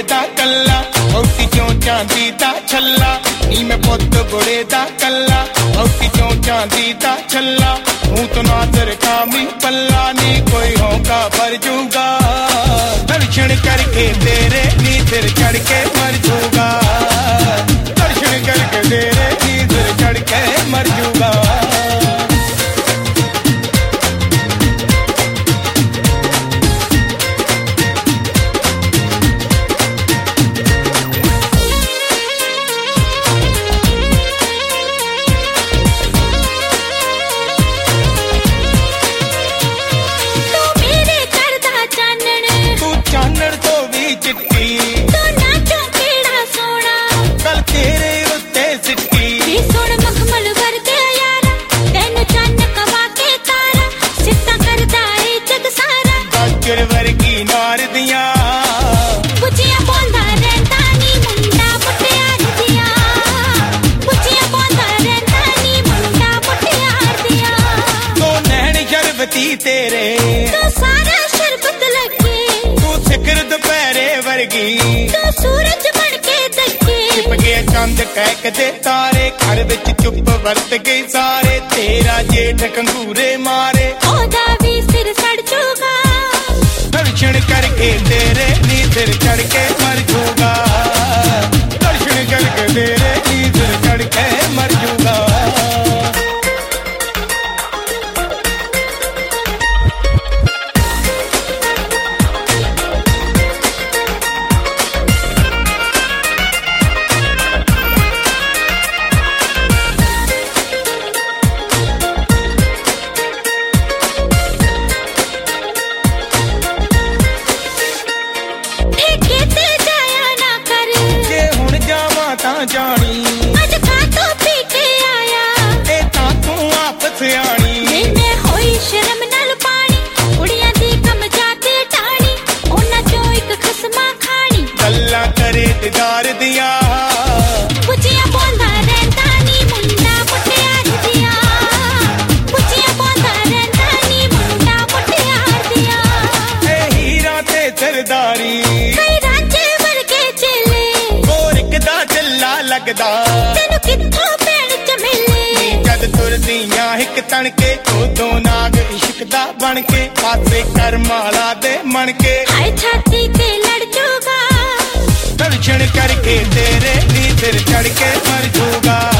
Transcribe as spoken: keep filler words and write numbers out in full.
दा कल्ला औटी क्यों चांदी दा छल्ला नी मैं पुत बुढ़े दा कल्ला औटी क्यों चांदी दा छल्ला हूं तो नादर कामी पल्ला नी कोई होगा भर जूगा दर्शन करके तेरे नी सिर चढ़ के मर जूगा दर्शन करके तेरे नी सिर चढ़ के मर जूगा तेरे तो सारा शरबत लगे तू सिकर दोपहरे वर्गी तो सूरज बन के दगे छिप गए चंद टहक दे तारे घर विच चुप वरत गए सारे तेरा जेठ कंगूरे मारे ओदा भी सिर सड़ जूगा दर्शन करके तेरे नी सिर चढ़ के मर जूगा दर्शन करके तेरे नी सिर चढ़ के मर जूगा जानी अज खातो पी के आया ए तां तू आप सियाणी मैंने होई शर्म नाल पानी कुड़ियां दी कम जाते टाणी ओना चो एक खसमा खानी गल्ला करे दिदार दिया पुछिया बोंदा रहंदा नी मुंडा मुटियार दिया पुछिया बोंदा रहंदा नी मुंडा मुटियार दिया ए हीरा ते सरदारी कई रांझे वर्गे चेले गोर किदा चल्ला लगदा तैनू कित्थों पैण च मिले जद तुरदियां हिक तणके उदों नाग इश्क दा बन के पासे कर माला दे मन के हाय छाती ते लड़ जूगा दर्शन करके तेरे नी सिर चढ़ के मर जूगा।